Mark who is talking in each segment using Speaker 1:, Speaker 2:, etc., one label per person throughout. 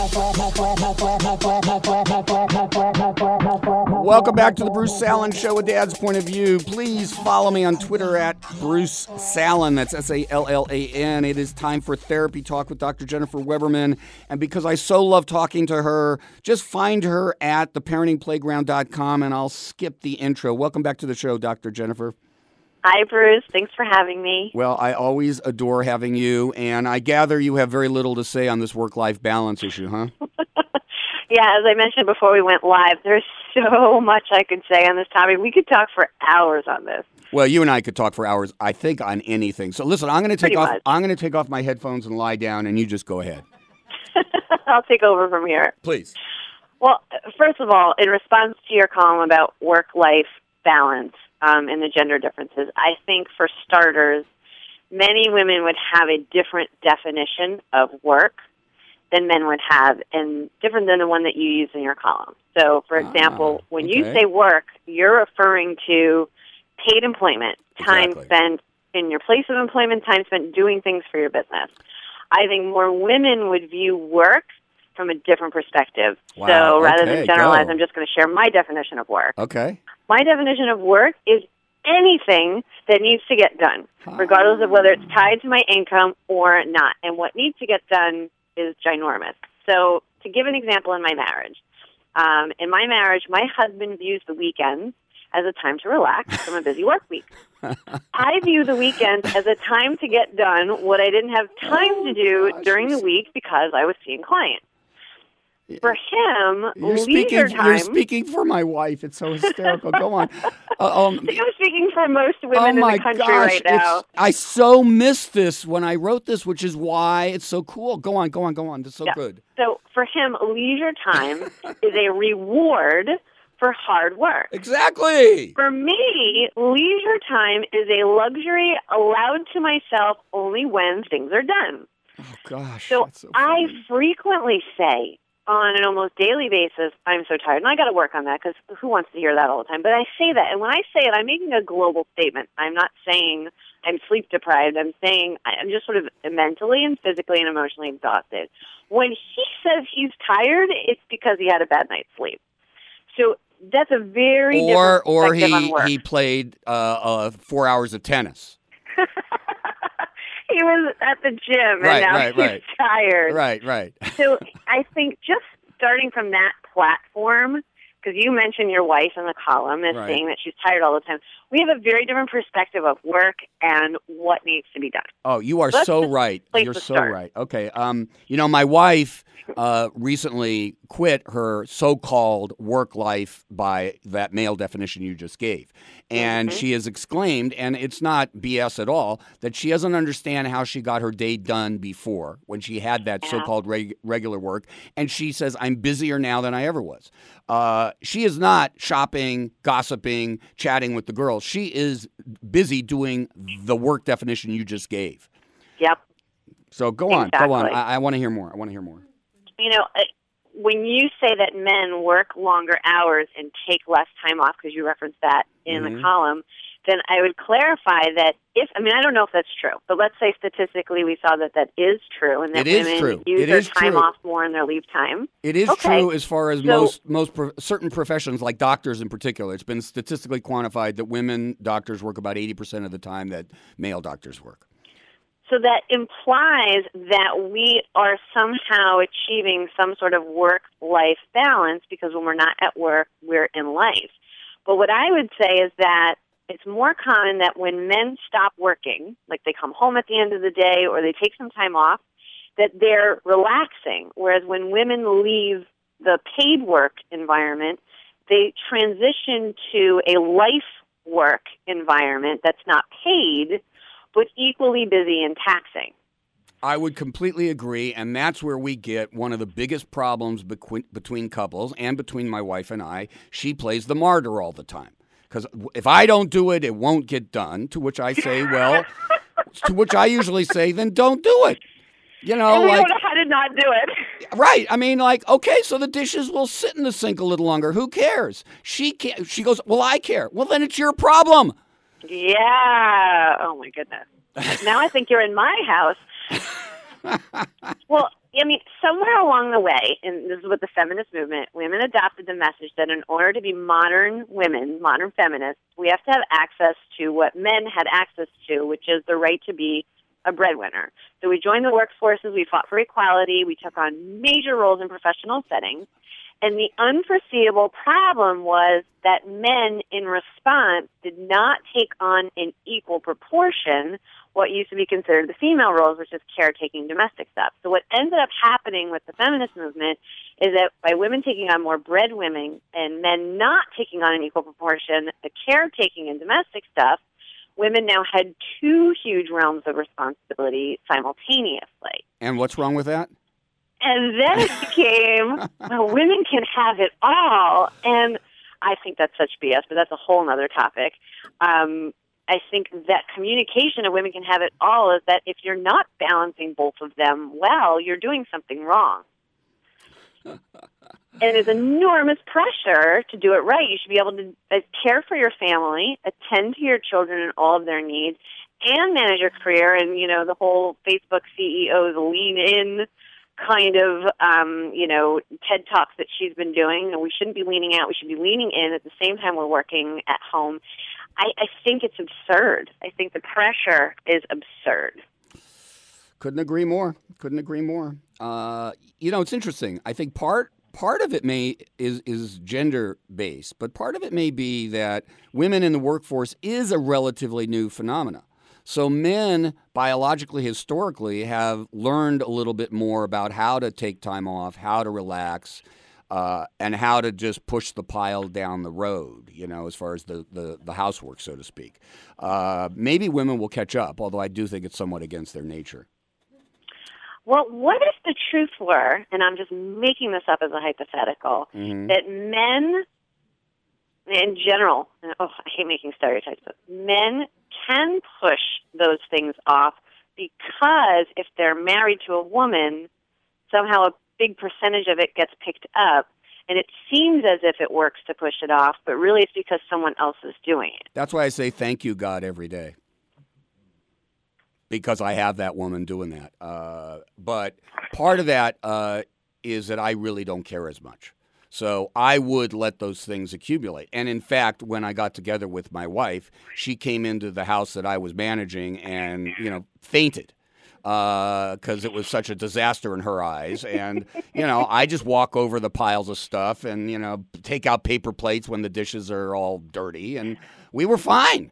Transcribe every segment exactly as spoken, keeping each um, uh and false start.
Speaker 1: Welcome back to the Bruce Salen Show, A Dad's Point of View. Please follow me on Twitter at Bruce Salen. That's S A L L A N. It is time for Therapy Talk with Doctor Jennifer Weberman. And because I so love talking to her, just find her at the parenting playground dot com, and I'll skip the intro. Welcome back to the show, Doctor Jennifer.
Speaker 2: Hi, Bruce. Thanks for having me.
Speaker 1: Well, I always adore having you, and I gather you have very little to say on this work-life balance issue, huh?
Speaker 2: Yeah, as I mentioned before we went live, there's so much I could say on this topic. We could talk for hours on this.
Speaker 1: Well, you and I could talk for hours, I think, on anything. So listen, I'm going to take
Speaker 2: Pretty
Speaker 1: off
Speaker 2: much.
Speaker 1: I'm going to take off my headphones and lie down, and you just go ahead.
Speaker 2: I'll take over from here.
Speaker 1: Please.
Speaker 2: Well, first of all, in response to your column about work-life balance um, and the gender differences, I think for starters, many women would have a different definition of work than men would have, and different than the one that you use in your column. So, for example,
Speaker 1: Ah,
Speaker 2: when
Speaker 1: okay.
Speaker 2: you say work, you're referring to paid employment, time
Speaker 1: Exactly.
Speaker 2: spent in your place of employment, time spent doing things for your business. I think more women would view work from a different perspective.
Speaker 1: Wow,
Speaker 2: So rather
Speaker 1: okay,
Speaker 2: than generalize,
Speaker 1: go.
Speaker 2: I'm just going to share my definition of work.
Speaker 1: Okay.
Speaker 2: My definition of work is anything that needs to get done, regardless of whether it's tied to my income or not. And what needs to get done is ginormous. So to give an example in my marriage, um, in my marriage, my husband views the weekends as a time to relax from a busy work week. I view the weekends as a time to get done what I didn't have time
Speaker 1: Oh,
Speaker 2: to do
Speaker 1: gosh,
Speaker 2: during the
Speaker 1: you're-
Speaker 2: week because I was seeing clients. For him,
Speaker 1: You're
Speaker 2: leisure
Speaker 1: speaking.
Speaker 2: time...
Speaker 1: You're speaking for my wife. It's so hysterical. Go on. Uh, um,
Speaker 2: I think I'm speaking for most women
Speaker 1: oh
Speaker 2: in
Speaker 1: my
Speaker 2: the country
Speaker 1: gosh!
Speaker 2: right now.
Speaker 1: It's, I so missed this when I wrote this, which is why it's so cool. Go on. Go on. Go on. It's so
Speaker 2: Yeah.
Speaker 1: good.
Speaker 2: So for him, leisure time is a reward for hard work.
Speaker 1: Exactly.
Speaker 2: For me, leisure time is a luxury allowed to myself only when things are done.
Speaker 1: Oh gosh.
Speaker 2: So,
Speaker 1: that's so
Speaker 2: I
Speaker 1: funny.
Speaker 2: frequently say on an almost daily basis, I'm so tired. And I got to work on that because who wants to hear that all the time? But I say that. And when I say it, I'm making a global statement. I'm not saying I'm sleep deprived. I'm saying I'm just sort of mentally and physically and emotionally exhausted. When he says he's tired, it's because he had a bad night's sleep. So that's a very
Speaker 1: or
Speaker 2: different
Speaker 1: or
Speaker 2: perspective on
Speaker 1: he
Speaker 2: work.
Speaker 1: he played uh, uh, four hours of tennis.
Speaker 2: He was at the gym,
Speaker 1: Right,
Speaker 2: and now
Speaker 1: right,
Speaker 2: he's
Speaker 1: right.
Speaker 2: tired.
Speaker 1: Right. Right.
Speaker 2: So I think just starting from that platform, because you mentioned your wife in the column as
Speaker 1: Right.
Speaker 2: saying that she's tired all the time, we have a very different perspective of work and what needs to be done.
Speaker 1: Oh, you are
Speaker 2: Let's
Speaker 1: so
Speaker 2: just
Speaker 1: right.
Speaker 2: place
Speaker 1: You're
Speaker 2: to
Speaker 1: so
Speaker 2: start.
Speaker 1: right. Okay. Um, you know, my wife uh, recently quit her so-called work life by that male definition you just gave. And
Speaker 2: Mm-hmm.
Speaker 1: she has exclaimed, and it's not B S at all, that she doesn't understand how she got her day done before when she had that
Speaker 2: Yeah.
Speaker 1: so-called reg- regular work. And she says, I'm busier now than I ever was. Uh, she is not shopping, gossiping, chatting with the girls. She is busy doing the work definition you just gave.
Speaker 2: Yep.
Speaker 1: So go on, go on.
Speaker 2: Exactly.
Speaker 1: I, I want to hear more. I want to hear more.
Speaker 2: You know, uh, when you say that men work longer hours and take less time off, because you referenced that in
Speaker 1: Mhm.
Speaker 2: the column, then I would clarify that if, I mean, I don't know if that's true, but let's say statistically we saw that that is true and that
Speaker 1: It is
Speaker 2: women
Speaker 1: true.
Speaker 2: use
Speaker 1: It
Speaker 2: their
Speaker 1: is
Speaker 2: time
Speaker 1: true.
Speaker 2: off more in their leave time.
Speaker 1: It is
Speaker 2: Okay.
Speaker 1: true as far as
Speaker 2: So-
Speaker 1: most most pro- certain professions, like doctors in particular. It's been statistically quantified that women doctors work about eighty percent of the time that male doctors work.
Speaker 2: So that implies that we are somehow achieving some sort of work-life balance because when we're not at work, we're in life. But what I would say is that it's more common that when men stop working, like they come home at the end of the day or they take some time off, that they're relaxing. Whereas when women leave the paid work environment, they transition to a life work environment that's not paid, but equally busy and taxing.
Speaker 1: I would completely agree, and that's where we get one of the biggest problems bequ- between couples and between my wife and I. She plays the martyr all the time. Because if I don't do it, it won't get done, to which I say, well, to which I usually say, then don't do it. You know,
Speaker 2: and we
Speaker 1: like,
Speaker 2: don't know how to not do it.
Speaker 1: right. I mean, like, okay, so the dishes will sit in the sink a little longer. Who cares? She can't. She goes, well, I care. Well, then it's your problem.
Speaker 2: Yeah. Oh, my goodness. Now I think you're in my house. Well, I mean, somewhere along the way, and this is with the feminist movement, women adopted the message that in order to be modern women, modern feminists, we have to have access to what men had access to, which is the right to be a breadwinner. So we joined the workforces, we fought for equality, we took on major roles in professional settings, and the unforeseeable problem was that men, in response, did not take on in equal proportion what used to be considered the female roles, which is caretaking, domestic stuff. So what ended up happening with the feminist movement is that by women taking on more breadwinning and men not taking on in equal proportion the caretaking and domestic stuff, women now had two huge realms of responsibility simultaneously.
Speaker 1: And what's wrong with that?
Speaker 2: And then it became, well, women can have it all. And I think that's such B S, but that's a whole other topic. Um, I think that communication of women can have it all is that if you're not balancing both of them well, you're doing something wrong. And there's enormous pressure to do it right. You should be able to uh, care for your family, attend to your children and all of their needs, and manage your career. And, you know, the whole Facebook C E O's lean in kind of, um, you know, TED Talks that she's been doing. And we shouldn't be leaning out. We should be leaning in at the same time we're working at home. I, I think it's absurd. I think the pressure is absurd.
Speaker 1: Couldn't agree more. Couldn't agree more. Uh, you know, it's interesting. I think part part of it may is is gender based, but part of it may be that women in the workforce is a relatively new phenomena. So men, biologically, historically, have learned a little bit more about how to take time off, how to relax, uh, and how to just push the pile down the road, you know, as far as the, the, the housework, so to speak. Uh, maybe women will catch up, although I do think it's somewhat against their nature.
Speaker 2: Well, what if the truth were, and I'm just making this up as a hypothetical, mm-hmm. that men in general, oh, I hate making stereotypes, but men can push those things off because if they're married to a woman, somehow a big percentage of it gets picked up, and it seems as if it works to push it off, but really it's because someone else is doing it.
Speaker 1: That's why I say thank you, God, every day. Because I have that woman doing that. Uh, but part of that uh, is that I really don't care as much. So I would let those things accumulate. And in fact, when I got together with my wife, she came into the house that I was managing and, you know, fainted because uh, it was such a disaster in her eyes. And, you know, I just walk over the piles of stuff and, you know, take out paper plates when the dishes are all dirty. And we were fine.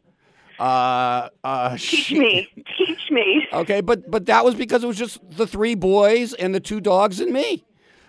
Speaker 1: Uh, uh,
Speaker 2: Teach
Speaker 1: she,
Speaker 2: me. Teach me.
Speaker 1: Okay, but but that was because it was just the three boys and the two dogs and me.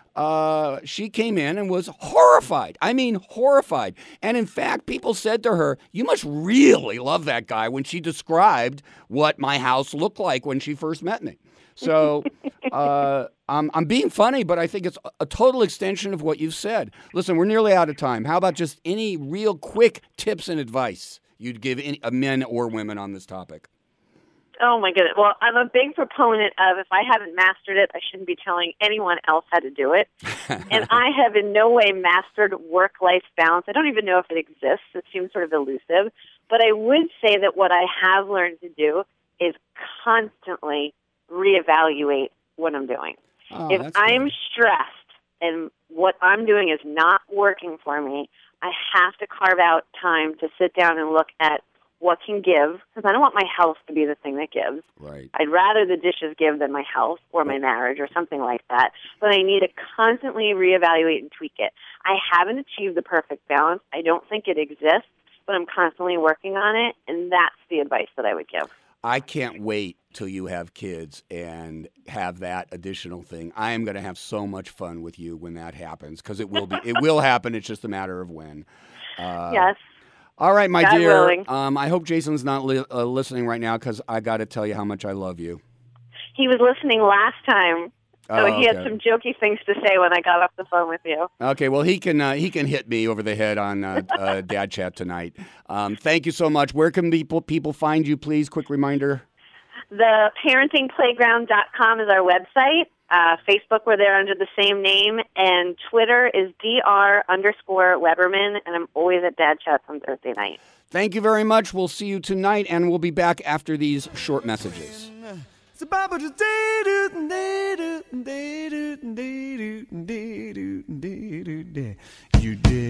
Speaker 1: Uh, she came in and was horrified. I mean, horrified. And in fact, people said to her, you must really love that guy when she described what my house looked like when she first met me. So uh, I'm, I'm being funny, but I think it's a total extension of what you've said. Listen, we're nearly out of time. How about just any real quick tips and advice you'd give any, uh, men or women on this topic?
Speaker 2: Oh, my goodness. Well, I'm a big proponent of if I haven't mastered it, I shouldn't be telling anyone else how to do it. And I have in no way mastered work-life balance. I don't even know if it exists. It seems sort of elusive. But I would say that what I have learned to do is constantly reevaluate what I'm doing.
Speaker 1: Oh,
Speaker 2: if I'm
Speaker 1: good.
Speaker 2: stressed and what I'm doing is not working for me, I have to carve out time to sit down and look at what can give, because I don't want my health to be the thing that gives.
Speaker 1: Right.
Speaker 2: I'd rather the dishes give than my health or my marriage or something like that. But I need to constantly reevaluate and tweak it. I haven't achieved the perfect balance. I don't think it exists, but I'm constantly working on it, and that's the advice that I would give.
Speaker 1: I can't wait till you have kids and have that additional thing. I am going to have so much fun with you when that happens, because it will be. It will happen. It's just a matter of when. Uh,
Speaker 2: yes.
Speaker 1: All right, my
Speaker 2: God
Speaker 1: dear.
Speaker 2: willing.
Speaker 1: Um, I hope Jason's not li- uh, listening right now, because I got to tell you how much I love you.
Speaker 2: He was listening last time, so
Speaker 1: oh,
Speaker 2: he
Speaker 1: okay.
Speaker 2: had some jokey things to say when I got off the phone with you.
Speaker 1: Okay, well, he can uh, he can hit me over the head on uh, uh, Dad Chat tonight. Um, thank you so much. Where can people people find you, please? Quick reminder.
Speaker 2: The parenting playground dot com is our website. Uh, Facebook, we're there under the same name, and Twitter is Dr underscore Weberman, and I'm always at Dad Chats on Thursday night.
Speaker 1: Thank you very much. We'll see you tonight, and we'll be back after these short messages.
Speaker 3: did. You did.